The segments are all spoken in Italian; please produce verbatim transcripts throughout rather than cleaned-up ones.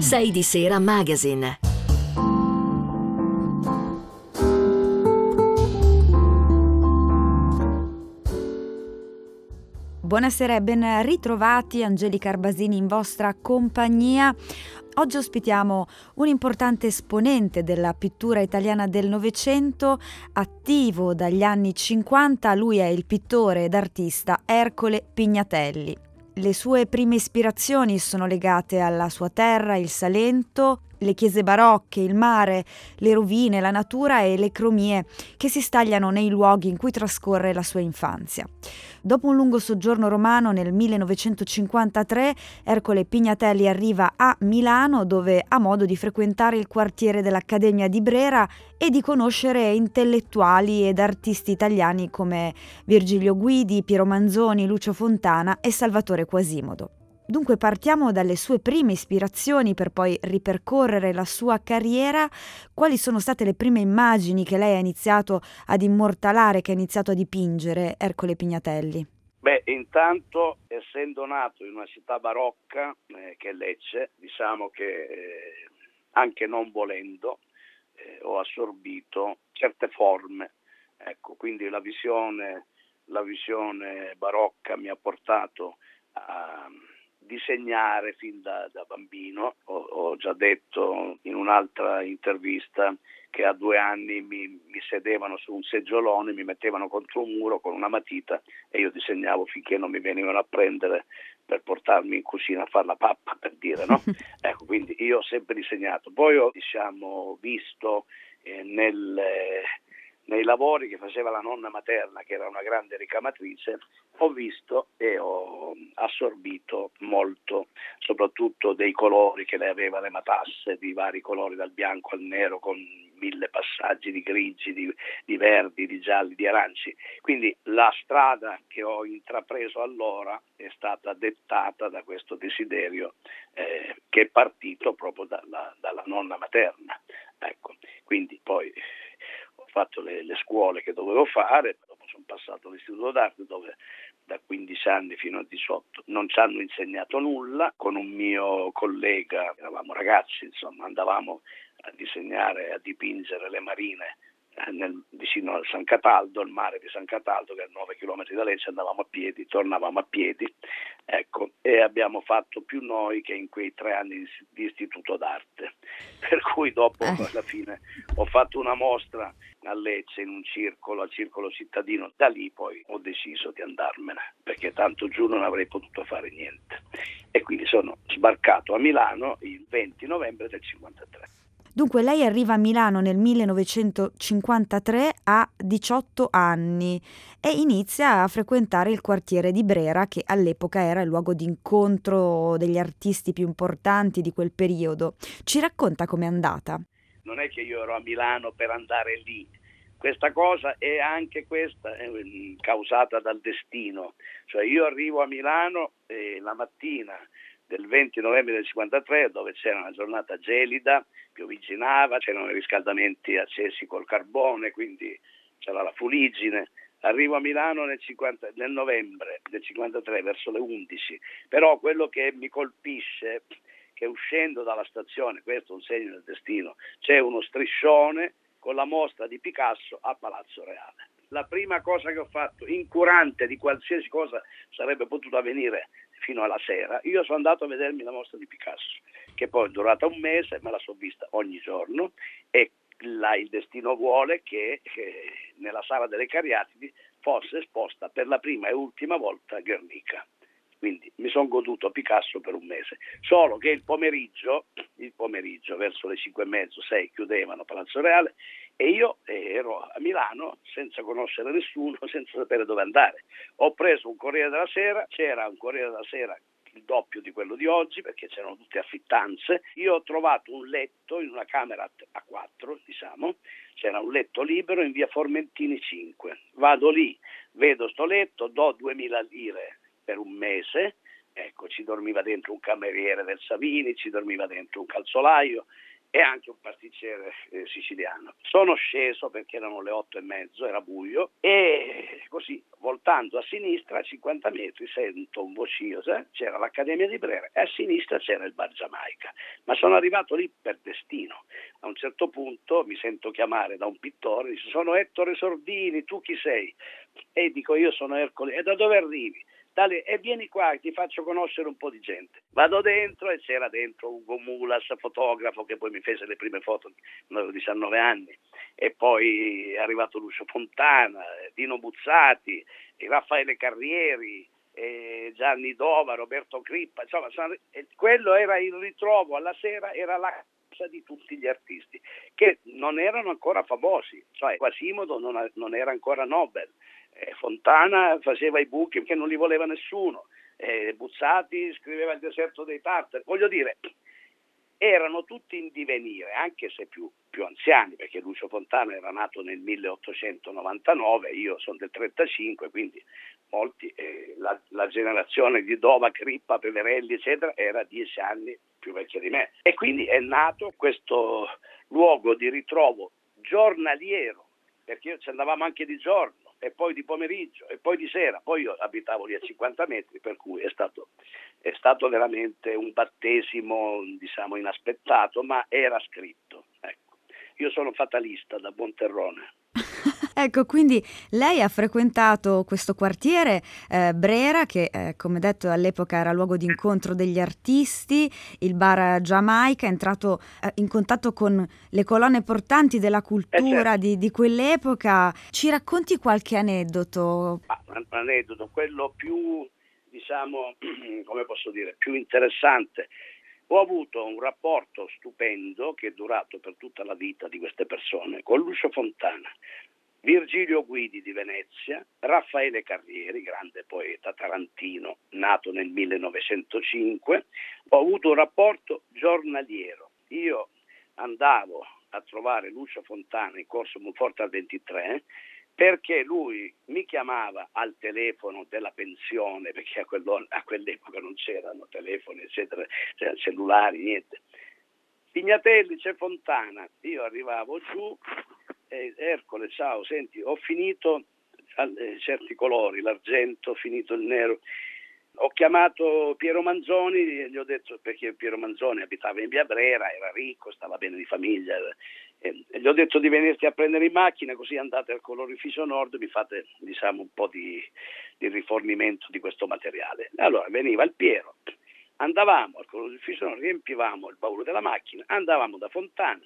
sei di Sera Magazine. Buonasera e ben ritrovati, Angelica Arbasini in vostra compagnia. Oggi ospitiamo un importante esponente della pittura italiana del Novecento, attivo dagli anni cinquanta. Lui è il pittore ed artista Ercole Pignatelli. Le sue prime ispirazioni sono legate alla sua terra, il Salento, le chiese barocche, il mare, le rovine, la natura e le cromie che si stagliano nei luoghi in cui trascorre la sua infanzia. Dopo un lungo soggiorno romano nel millenovecentocinquantatré, Ercole Pignatelli arriva a Milano, dove ha modo di frequentare il quartiere dell'Accademia di Brera e di conoscere intellettuali ed artisti italiani come Virgilio Guidi, Piero Manzoni, Lucio Fontana e Salvatore Quasimodo. Dunque partiamo dalle sue prime ispirazioni per poi ripercorrere la sua carriera. Quali sono state le prime immagini che lei ha iniziato ad immortalare, che ha iniziato a dipingere, Ercole Pignatelli? Beh, intanto, essendo nato in una città barocca, eh, che è Lecce, diciamo che eh, anche non volendo eh, ho assorbito certe forme. Ecco, quindi la visione, la visione barocca mi ha portato a disegnare fin da, da bambino. Ho, ho già detto in un'altra intervista che a due anni mi, mi sedevano su un seggiolone, mi mettevano contro un muro con una matita e io disegnavo finché non mi venivano a prendere per portarmi in cucina a fare la pappa, per dire, no? Ecco, quindi io ho sempre disegnato. Poi ho, diciamo, visto eh, nel... Eh, nei lavori che faceva la nonna materna, che era una grande ricamatrice, ho visto e ho assorbito molto, soprattutto dei colori che lei aveva, le matasse di vari colori, dal bianco al nero, con mille passaggi di grigi, di, di verdi, di gialli, di aranci. Quindi la strada che ho intrapreso allora è stata dettata da questo desiderio eh, che è partito proprio dalla, dalla nonna materna. Ecco, quindi poi ho fatto le, le scuole che dovevo fare, dopo sono passato all'istituto d'arte dove da quindici anni fino a diciotto non ci hanno insegnato nulla. Con un mio collega, eravamo ragazzi, insomma, andavamo a disegnare, a dipingere le marine eh, nel, vicino al San Cataldo, il mare di San Cataldo, che è a nove chilometri da Lecce. Andavamo a piedi, tornavamo a piedi, ecco, e abbiamo fatto più noi che in quei tre anni di, di istituto d'arte, per cui dopo alla fine ho fatto una mostra a Lecce in un circolo, al circolo cittadino. Da lì poi ho deciso di andarmene, perché tanto giù non avrei potuto fare niente, e quindi sono sbarcato a Milano il venti novembre del cinquantatré. Dunque lei arriva a Milano nel millenovecentocinquantatré a diciotto anni e inizia a frequentare il quartiere di Brera, che all'epoca era il luogo di incontro degli artisti più importanti di quel periodo. Ci racconta com'è andata? Non è che io ero a Milano per andare lì. Questa cosa è anche questa è causata dal destino. Cioè io arrivo a Milano eh, la mattina del venti novembre del cinquantatré, dove c'era una giornata gelida, piovigginava, c'erano i riscaldamenti accesi col carbone, quindi c'era la fuliggine. Arrivo a Milano nel, cinquanta, nel novembre del cinquantatré verso le undici, però quello che mi colpisce che uscendo dalla stazione, questo è un segno del destino, c'è uno striscione con la mostra di Picasso a Palazzo Reale. La prima cosa che ho fatto, incurante di qualsiasi cosa sarebbe potuto avvenire fino alla sera, io sono andato a vedermi la mostra di Picasso, che poi è durata un mese, me la sono vista ogni giorno, e la, il destino vuole che, che nella Sala delle Cariatidi fosse esposta per la prima e ultima volta Guernica. Quindi mi sono goduto Picasso per un mese, solo che il pomeriggio, il pomeriggio verso le cinque e mezzo, sei, chiudevano Palazzo Reale e io ero a Milano senza conoscere nessuno, senza sapere dove andare. Ho preso un Corriere della Sera, c'era un Corriere della Sera il doppio di quello di oggi, perché c'erano tutte affittanze. Io ho trovato un letto in una camera a quattro, diciamo, c'era un letto libero in via Formentini cinque. Vado lì, vedo sto letto, do duemila lire per un mese, ecco, ci dormiva dentro un cameriere del Savini, ci dormiva dentro un calzolaio, e anche un pasticcere eh, siciliano. Sono sceso perché erano le otto e mezzo, era buio, e così voltando a sinistra a cinquanta metri sento un vocio, eh? C'era l'Accademia di Brera e a sinistra c'era il Bar Giamaica, ma sono arrivato lì per destino. A un certo punto mi sento chiamare da un pittore, dice: sono Ettore Sordini, tu chi sei? E dico: io sono Ercole. E da dove arrivi? Dale, e vieni qua, ti faccio conoscere un po' di gente. Vado dentro e c'era dentro Ugo Mulas, fotografo, che poi mi fece le prime foto quando avevo diciannove anni, e poi è arrivato Lucio Fontana, Dino Buzzati, Raffaele Carrieri, Gianni Dova, Roberto Crippa, insomma, quello era il ritrovo alla sera, era la casa di tutti gli artisti che non erano ancora famosi, cioè Quasimodo non, non era ancora Nobel. Eh, Fontana faceva i buchi che non li voleva nessuno, eh, Buzzati scriveva Il deserto dei Tartari, voglio dire, erano tutti in divenire, anche se più, più anziani, perché Lucio Fontana era nato nel milleottocentonovantanove, io sono del trentacinque, quindi molti, eh, la, la generazione di Dova, Crippa, Peverelli, eccetera, era dieci anni più vecchia di me. E quindi è nato questo luogo di ritrovo giornaliero, perché ci andavamo anche di giorno, e poi di pomeriggio, e poi di sera. Poi io abitavo lì a cinquanta metri, per cui è stato, è stato veramente un battesimo, diciamo, inaspettato, ma era scritto. Ecco. Io sono fatalista da buon terrone. Ecco, quindi lei ha frequentato questo quartiere, eh, Brera, che eh, come detto all'epoca era luogo di incontro degli artisti, il Bar Giamaica, è entrato eh, in contatto con le colonne portanti della cultura eh certo. di, di quell'epoca. Ci racconti qualche aneddoto? Ah, un aneddoto, quello più, diciamo, come posso dire, più interessante. Ho avuto un rapporto stupendo che è durato per tutta la vita di queste persone con Lucio Fontana, Virgilio Guidi di Venezia, Raffaele Carrieri, grande poeta tarantino, nato nel millenovecentocinque. Ho avuto un rapporto giornaliero. Io andavo a trovare Lucio Fontana in corso Monforte al ventitré, perché lui mi chiamava al telefono della pensione, perché a, a quell'epoca non c'erano telefoni, eccetera, c'erano cellulari, niente. Pignatelli, c'è Fontana. Io arrivavo giù, eh, Ercole, ciao, senti, ho finito eh, certi colori, l'argento, ho finito il nero. Ho chiamato Piero Manzoni e gli ho detto, perché Piero Manzoni abitava in via Brera, era ricco, stava bene di famiglia, e gli ho detto di venirti a prendere in macchina, così andate al colorificio nord, mi fate, diciamo, un po' di, di rifornimento di questo materiale. Allora veniva il Piero, andavamo al colorificio nord, riempivamo il baule della macchina, andavamo da Fontana,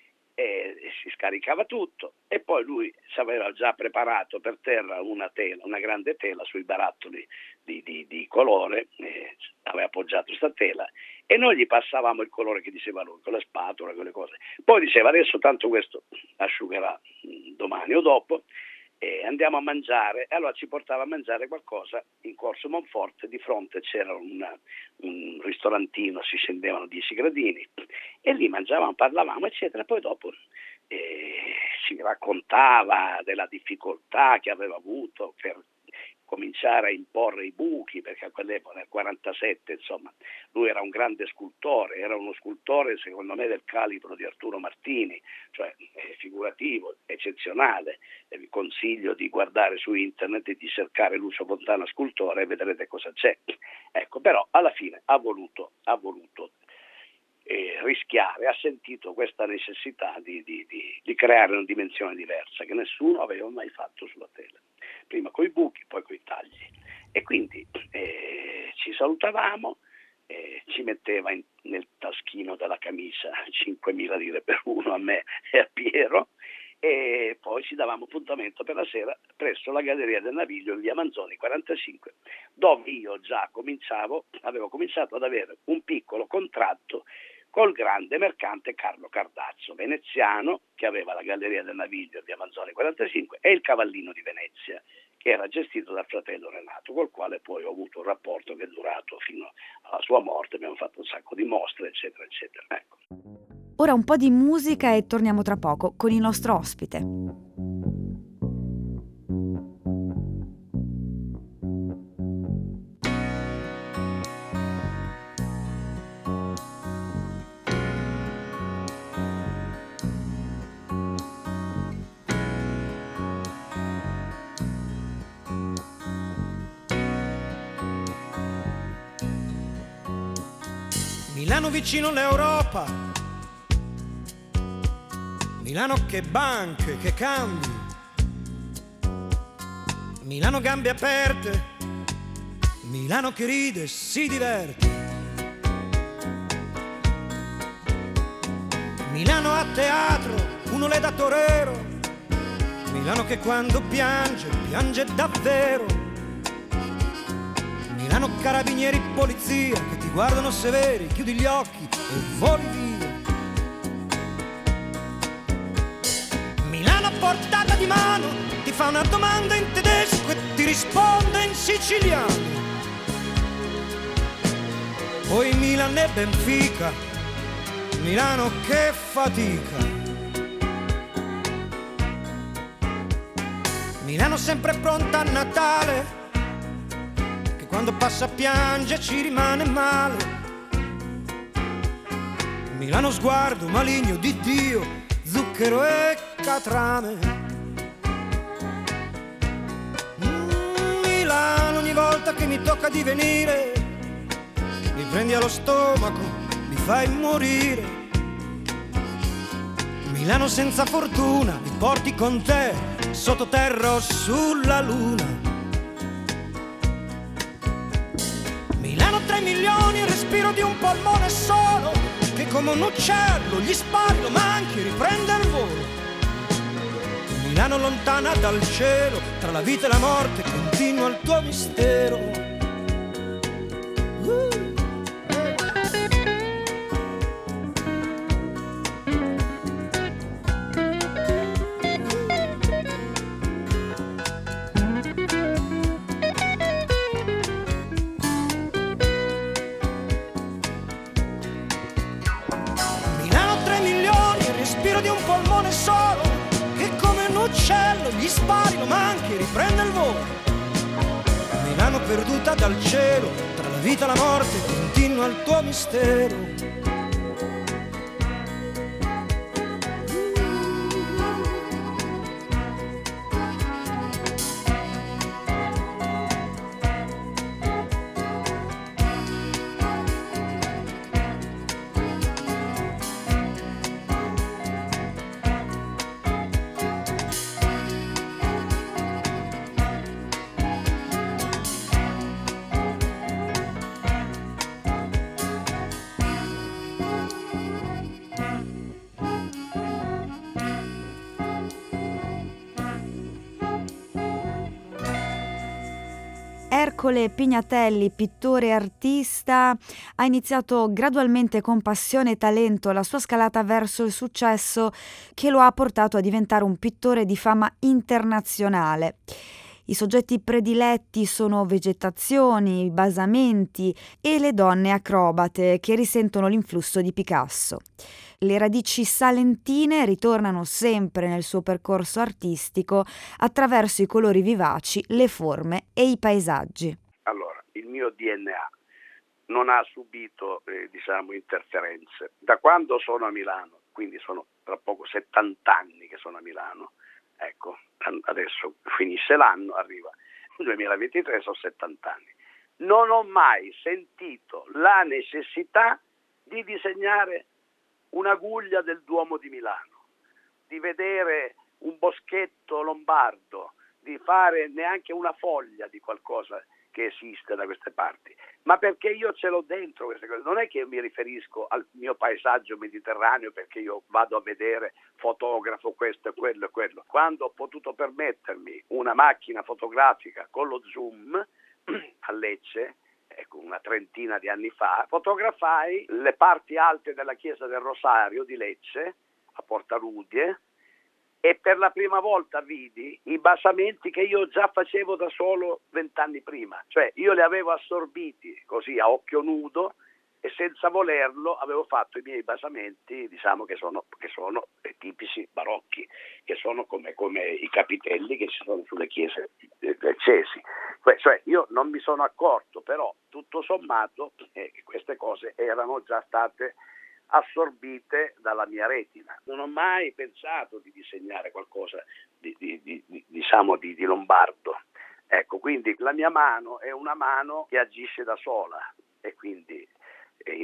e si scaricava tutto, e poi lui ci aveva già preparato per terra una tela, una grande tela sui barattoli di, di, di colore, eh, aveva appoggiato questa tela e noi gli passavamo il colore che diceva lui con la spatola, quelle cose. Poi diceva: adesso tanto questo asciugherà domani o dopo, e andiamo a mangiare. E allora ci portava a mangiare qualcosa in corso Monforte, di fronte c'era una, un ristorantino, si scendevano dieci gradini e lì mangiavamo, parlavamo, eccetera. Poi dopo eh, ci raccontava della difficoltà che aveva avuto per cominciare a imporre i buchi, perché a quell'epoca, nel quarantasette, insomma, lui era un grande scultore, era uno scultore secondo me del calibro di Arturo Martini, cioè eh, figurativo, eccezionale. Eh, vi consiglio di guardare su internet e di cercare Lucio Fontana scultore e vedrete cosa c'è. Ecco, però alla fine ha voluto, ha voluto eh, rischiare, ha sentito questa necessità di, di, di, di creare una dimensione diversa che nessuno aveva mai fatto sulla tela. Prima coi buchi, poi coi tagli. E quindi eh, ci salutavamo, eh, ci metteva in, nel taschino della camicia cinquemila lire per uno a me e a Piero, e poi ci davamo appuntamento per la sera presso la Galleria del Naviglio in via Manzoni quarantacinque, dove io già cominciavo, avevo cominciato ad avere un piccolo contratto col grande mercante Carlo Cardazzo, veneziano, che aveva la Galleria del Naviglio in via Manzoni quarantacinque, e il Cavallino di Venezia, che era gestito dal fratello Renato, col quale poi ho avuto un rapporto che è durato fino alla sua morte. Abbiamo fatto un sacco di mostre, eccetera, eccetera. Ecco. Ora un po' di musica e torniamo tra poco con il nostro ospite. Milano vicino all'Europa, Milano che banche, che cambi, Milano gambe aperte, Milano che ride e si diverte. Milano a teatro, uno le da torero, Milano che quando piange, piange davvero. Milano carabinieri, polizia, che ti guardano severi, chiudi gli occhi e voli via. Milano a portata di mano, ti fa una domanda in tedesco e ti risponde in siciliano. Poi Milan e Benfica, Milano che fatica. Milano sempre pronta a Natale, che quando passa piange ci rimane male. Milano sguardo maligno di Dio, zucchero e catrame. Mm, Milano ogni volta che mi tocca di venire, mi prendi allo stomaco, mi fai morire. Milano senza fortuna, mi porti con te sottoterra o sulla luna. Milano tre milioni, il respiro di un polmone solo, che come un uccello gli spari, lo manchi e riprende il volo. Milano lontana dal cielo, tra la vita e la morte continua il tuo mistero. uh. Di un polmone solo, che come un uccello gli spari, lo manchi e riprende il volo. Milano perduta dal cielo, tra la vita e la morte continua il tuo mistero. Ercole Pignatelli, pittore e artista, ha iniziato gradualmente con passione e talento la sua scalata verso il successo, che lo ha portato a diventare un pittore di fama internazionale. I soggetti prediletti sono vegetazioni, basamenti e le donne acrobate che risentono l'influsso di Picasso. Le radici salentine ritornano sempre nel suo percorso artistico attraverso i colori vivaci, le forme e i paesaggi. Allora, il mio D N A non ha subito eh, diciamo interferenze. Da quando sono a Milano, quindi sono tra poco settanta anni che sono a Milano, ecco, adesso finisce l'anno, arriva il duemilaventitré, sono settanta anni. Non ho mai sentito la necessità di disegnare un'aguglia del Duomo di Milano, di vedere un boschetto lombardo, di fare neanche una foglia di qualcosa che esiste da queste parti, ma perché io ce l'ho dentro queste cose. Non è che io mi riferisco al mio paesaggio mediterraneo perché io vado a vedere, fotografo questo e quello e quello. Quando ho potuto permettermi una macchina fotografica con lo zoom a Lecce, ecco, una trentina di anni fa, fotografai le parti alte della chiesa del Rosario di Lecce, a Portarudie, e per la prima volta vidi i basamenti che io già facevo da solo vent'anni prima. Cioè io li avevo assorbiti così a occhio nudo e senza volerlo avevo fatto i miei basamenti, diciamo che sono, che sono tipici barocchi, che sono come, come i capitelli che ci sono sulle chiese leccesi. Cioè io non mi sono accorto, però tutto sommato eh, queste cose erano già state assorbite dalla mia retina. Non ho mai pensato di disegnare qualcosa di, di, di, di diciamo di, di lombardo. Ecco, quindi la mia mano è una mano che agisce da sola e quindi in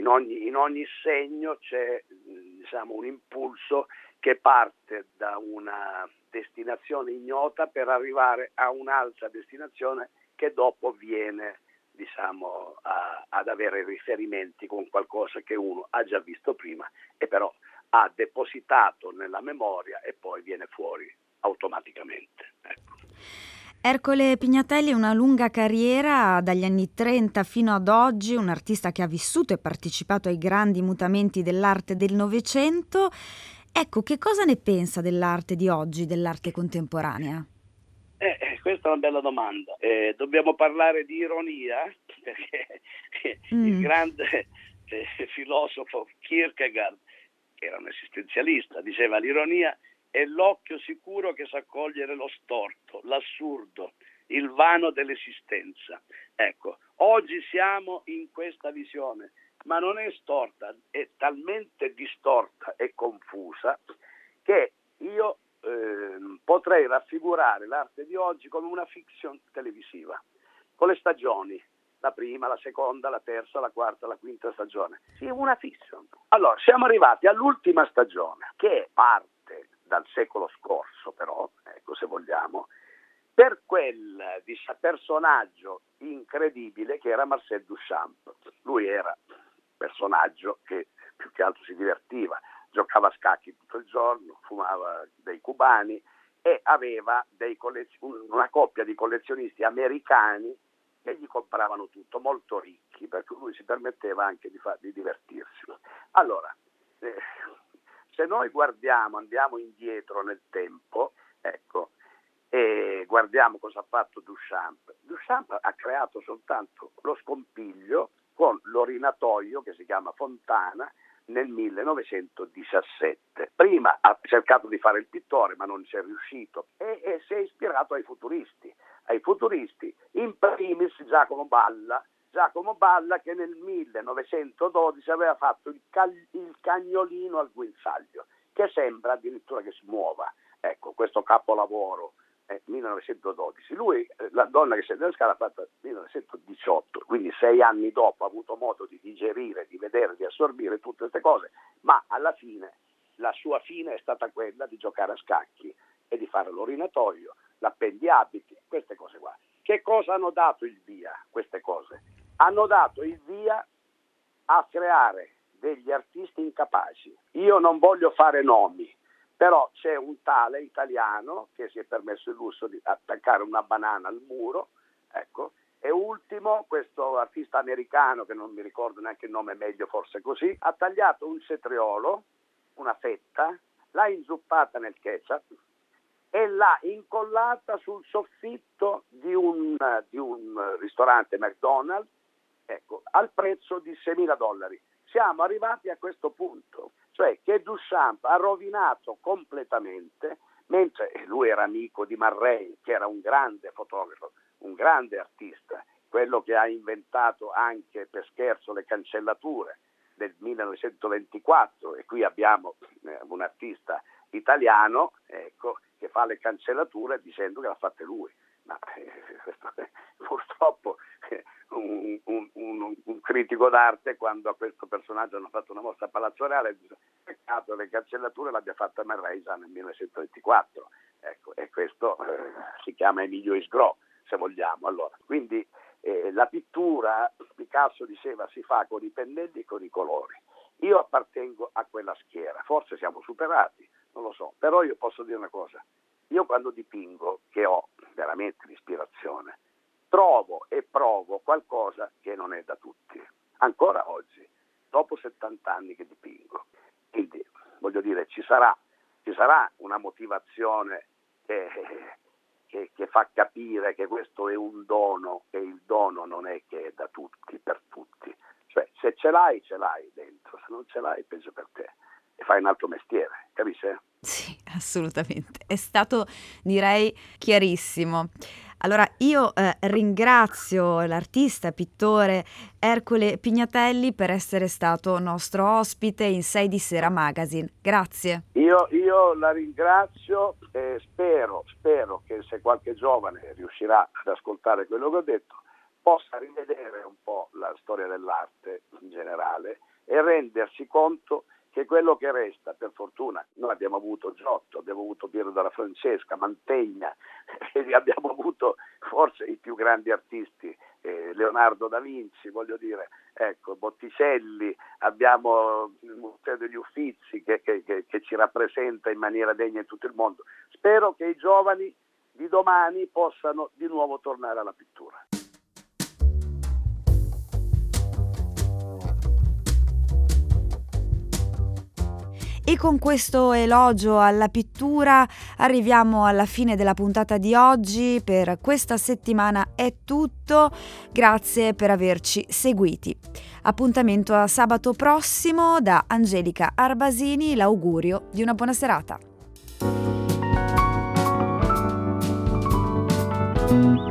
in ogni, in ogni segno c'è diciamo un impulso che parte da una destinazione ignota per arrivare a un'altra destinazione che dopo viene diciamo a, ad avere riferimenti con qualcosa che uno ha già visto prima e però ha depositato nella memoria e poi viene fuori automaticamente. Ecco. Ercole Pignatelli, una lunga carriera dagli anni trenta fino ad oggi, un artista che ha vissuto e partecipato ai grandi mutamenti dell'arte del Novecento. Ecco, che cosa ne pensa dell'arte di oggi, dell'arte contemporanea? Eh, questa è una bella domanda. Eh, dobbiamo parlare di ironia, perché mm. il grande eh, filosofo Kierkegaard, che era un esistenzialista, diceva l'ironia è l'occhio sicuro che sa cogliere lo storto, l'assurdo, il vano dell'esistenza. Ecco, oggi siamo in questa visione, ma non è storta, è talmente distorta e confusa che io eh, potrei raffigurare l'arte di oggi come una fiction televisiva, con le stagioni, la prima, la seconda, la terza, la quarta, la quinta stagione. Sì, una fiction. Allora, siamo arrivati all'ultima stagione, che parte dal secolo scorso, però, ecco, se vogliamo, per quel personaggio incredibile che era Marcel Duchamp. Lui era un personaggio che più che altro si divertiva, giocava a scacchi tutto il giorno, fumava dei cubani e aveva dei collezio- una coppia di collezionisti americani che gli compravano tutto, molto ricchi, perché lui si permetteva anche di, fa- di divertirsi. Allora, eh, se noi guardiamo, andiamo indietro nel tempo, ecco, e guardiamo cosa ha fatto Duchamp. Duchamp ha creato soltanto lo scompiglio con l'orinatoio che si chiama Fontana nel millenovecentodiciassette. Prima ha cercato di fare il pittore ma non ci è riuscito e, e si è ispirato ai futuristi, ai futuristi, in primis Giacomo Balla, Giacomo Balla che nel millenovecentododici aveva fatto il, cal- il cagnolino al guinzaglio, che sembra addirittura che si muova. Ecco, questo capolavoro è millenovecentododici. Lui, eh, la donna che scende nella scala, l'ha fatta nel millenovecentodiciotto, quindi sei anni dopo ha avuto modo di digerire, di vedere, di assorbire tutte queste cose, ma alla fine la sua fine è stata quella di giocare a scacchi e di fare l'orinatoio, l'appendiabiti, queste cose qua. Che cosa hanno dato il via queste cose? Hanno dato il via a creare degli artisti incapaci. Io non voglio fare nomi, però c'è un tale italiano che si è permesso il lusso di attaccare una banana al muro, ecco, e ultimo questo artista americano, che non mi ricordo neanche il nome, meglio forse così, ha tagliato un cetriolo, una fetta, l'ha inzuppata nel ketchup e l'ha incollata sul soffitto di un, di un ristorante McDonald's, ecco, al prezzo di seimila dollari. Siamo arrivati a questo punto, cioè che Duchamp ha rovinato completamente, mentre lui era amico di Marrei, che era un grande fotografo, un grande artista, quello che ha inventato anche per scherzo le cancellature del millenovecentoventiquattro, e qui abbiamo un artista italiano, ecco, che fa le cancellature dicendo che l'ha fatte lui. Ma eh, purtroppo eh, un, un, un, un critico d'arte, quando a questo personaggio hanno fatto una mostra a Palazzo Reale, dice: peccato le cancellature l'abbia fatta Marrei già nel millenovecentoventiquattro. Ecco, e questo eh, si chiama Emilio Isgro, se vogliamo. Allora, quindi eh, la pittura, Picasso diceva, si fa con i pennelli e con i colori. Io appartengo a quella schiera, forse siamo superati, non lo so, però io posso dire una cosa: io quando dipingo, che ho veramente l'ispirazione, trovo e provo qualcosa che non è da tutti, ancora oggi, dopo settanta anni che dipingo. Quindi, voglio dire, ci sarà, ci sarà una motivazione che, che, che fa capire che questo è un dono, e il dono non è che è da tutti, per tutti. Cioè, se ce l'hai, ce l'hai dentro, se non ce l'hai, peggio per te. E fai un altro mestiere, capisci? Sì, assolutamente. È stato, direi, chiarissimo. Allora, io eh, ringrazio l'artista, pittore Ercole Pignatelli per essere stato nostro ospite in sei di Sera Magazine. Grazie. Io, io la ringrazio e spero, spero che se qualche giovane riuscirà ad ascoltare quello che ho detto, possa rivedere un po' la storia dell'arte in generale e rendersi conto che quello che resta, per fortuna, noi abbiamo avuto Giotto, abbiamo avuto Piero della Francesca, Mantegna, e abbiamo avuto forse i più grandi artisti, eh, Leonardo da Vinci, voglio dire, ecco, Botticelli, abbiamo il Museo degli Uffizi che, che, che, che ci rappresenta in maniera degna in tutto il mondo. Spero che i giovani di domani possano di nuovo tornare alla pittura. E con questo elogio alla pittura arriviamo alla fine della puntata di oggi. Per questa settimana è tutto. Grazie per averci seguiti. Appuntamento a sabato prossimo. Da Angelica Arbasini l'augurio di una buona serata.